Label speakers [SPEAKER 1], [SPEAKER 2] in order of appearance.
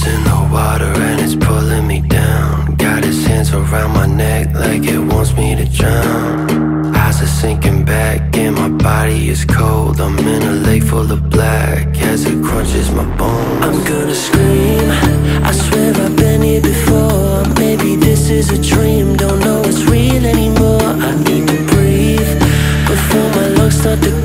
[SPEAKER 1] in the water and it's pulling me down. Got his hands around my neck like it wants me to drown. Eyes are sinking back and my body is cold. I'm in a lake full of black as it crunches my bones. I'm gonna scream, I swear I've been here before. Maybe this is a dream, don't know it's real anymore. I need to breathe before my lungs start to